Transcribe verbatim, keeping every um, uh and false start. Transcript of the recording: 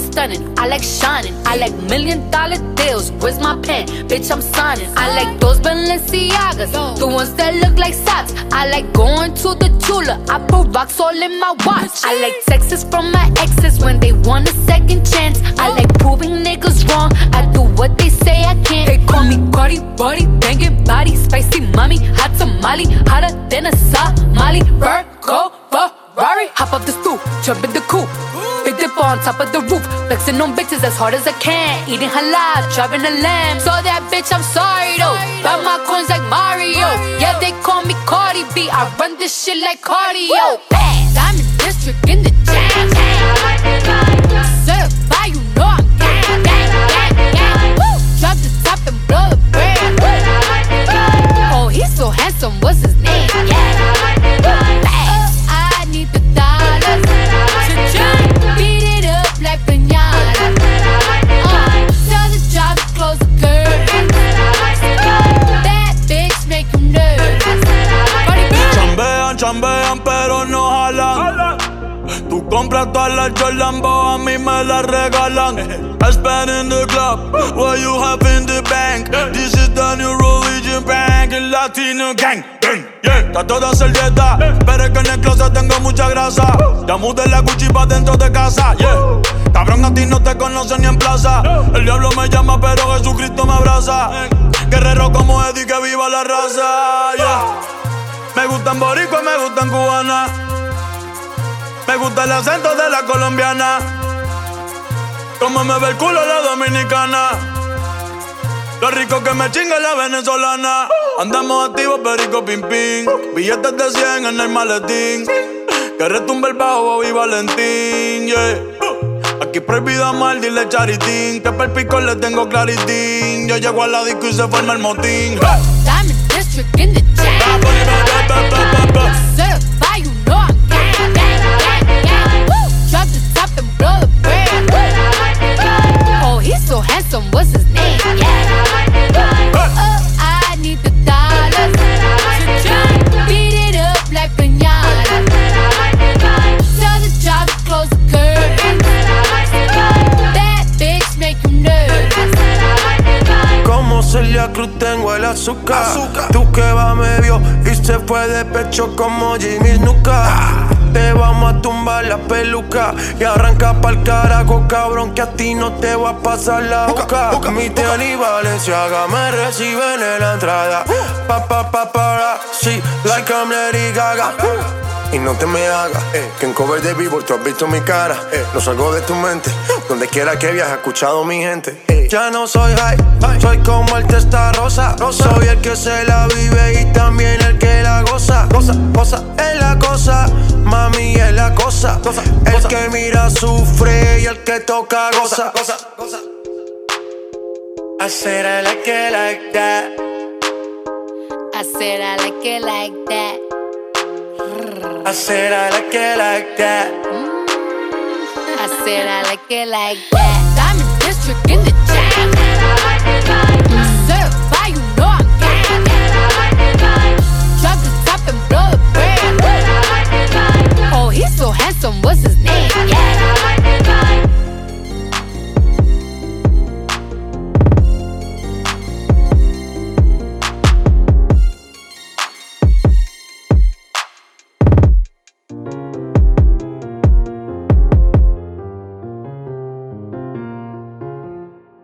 stunning, I like shining. I like million dollar deals, where's my pen? Bitch, I'm signing. I like those Balenciagas, the ones that look like socks. I like going to the Tula, I put rocks all in my watch. I like texts from my exes when they want a second chance. I like proving niggas wrong, I do what they say I can't. They call me Cardi, body, banging body, spicy mommy, hot tamale, hotter than a Somali. Virgo, Ferrari, hop off the stoop, jump in the coupe. Big dip on top of the roof, flexing on bitches as hard as I can. Eating halal, driving a lamb. So that bitch, I'm sorry though. Buy my coins like Mario. Yeah, they call me Cardi B. I run this shit like cardio. Diamond District in the jam. Certified, you know I'm gang, gang, gang, gang. Woo! Drop the top and blow the brand. Oh, he's so handsome, what's his name? Yeah. I need the dollars. Beat it up like piñata. Uh, tell the job to close the curtains. That bitch make him nervous. Chambean, chambean, pero no jalan. Tú compras todas las Jordan, a mí me las regalan. I spend in the club, what you have in the bank. This is the new religion bank, el Latino gang. Yeah, trato de hacer dieta, pero es que en el closet tengo mucha grasa. Ya mudé la Gucci pa' dentro de casa, yeah. Cabrón, a ti no te conocen ni en plaza. El diablo me llama, pero Jesucristo me abraza. Guerrero como Eddie, que viva la raza, yeah. Me gustan boricua, me gustan cubana. Me gusta el acento de la colombiana. Como me ve el culo la dominicana. Lo rico que me chinga la venezolana. Andamos activos, perico, pim, pim. Billetes de cien en el maletín. Que retumbe el bajo, Bobby Valentín, yeah. Aquí prohibido amar, dile charitín. Que per pico le tengo claritín. Yo llego a la disco y se forma el motín. Diamond District in the jam. Certified, you know I'm gang, gang, gang, gang. Woo! Drop the top and blow the brand. Oh, he's so handsome, what's his name? Yeah. Oh, I need the dollars. Beat it up like piñata. Tell the job to close the curtains. That bitch make him nervous. Como Celia Cruz tengo el azúcar. azúcar. Tú que va me vio y se fue de pecho como Jimmy Snuka. Ah. Te vamos a tumbar la peluca y arranca pa'l carajo, cabrón, que a ti no te va a pasar la boca. Mi tía y Valenciaga me reciben en la entrada. Pa, pa, pa, para, sí, like I'm Lady Gaga. Y no te me hagas, eh, que en cover de Billboard tú has visto mi cara. eh, No salgo de tu mente, donde quiera que viajes, he escuchado mi gente. eh. Ya no soy high, soy como el testa rosa. Soy el que se la vive y también el que la goza. Goza, goza, es la cosa, mami es la cosa. Goza, el goza. Que mira sufre y el que toca goza. Goza, goza. I said I like it like that. I said I like it like that. I said I like it like that. I said I like it like that. Diamond District in the jam. Certified, you know I'm gang. Drop the top and blow the brand. Oh, he's so handsome, what's his name? Yeah.